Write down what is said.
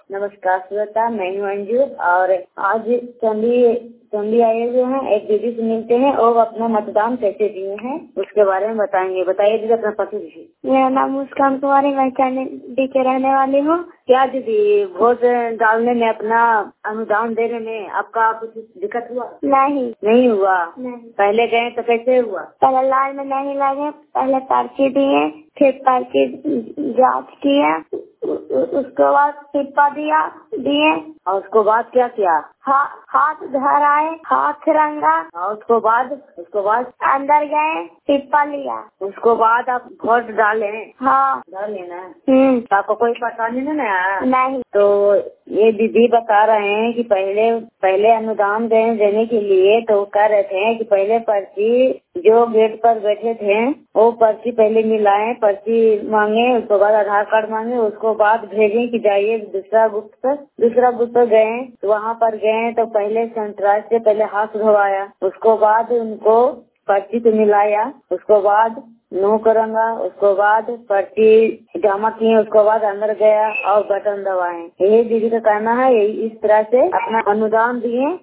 नमस्कार श्वेता, मैं हूँ अंजू और आज चंदी आए हुए हैं। एक दीदी से मिलते हैं और अपना मतदान कैसे दिए हैं उसके बारे में बताएंगे। बताइए दीदी अपना परिचय। मेरा नाम मुस्कान कुमारी, मैं चांदी के रहने वाली हूँ। क्या दीदी वोट डालने में अपना अनुदान देने में आपका कुछ दिक्कत हुआ? नहीं हुआ। पहले गए तो कैसे हुआ? पहले लाइन में नहीं लगे, पहले पर्ची दिए, फिर पर्ची जांच किया, उसके बाद सिक्का दिए और उसको बाद क्या किया? हाथ धर आए, हाथ रंगा और उसको बाद अंदर गए, सिक्का लिया। उसको बाद आप वोट डाले? हाँ, डाले ना। आपको कोई परेशानी नहीं आया? नहीं। तो ये दीदी बता रहे हैं कि पहले अनुदान देने के लिए तो कह रहे थे कि पहले पर्ची जो गेट पर बैठे थे वो पर्ची पहले मिलाएं, पर्ची मांगे, उसके बाद आधार कार्ड मांगे, उसको बाद भेजें कि जाइए दूसरा बूथ पर गए। तो वहाँ पर गए तो पहले सेंट्राइज से पहले हाथ धोवाया, उसको बाद उनको पर्ची को मिलाया, उसको बाद नो करूँगा, उसको बाद पर्ची जमा किए, उसको बाद अंदर गया और बटन दबाए। यही दीदी का कहना है। इस तरह से अपना अनुदान दिए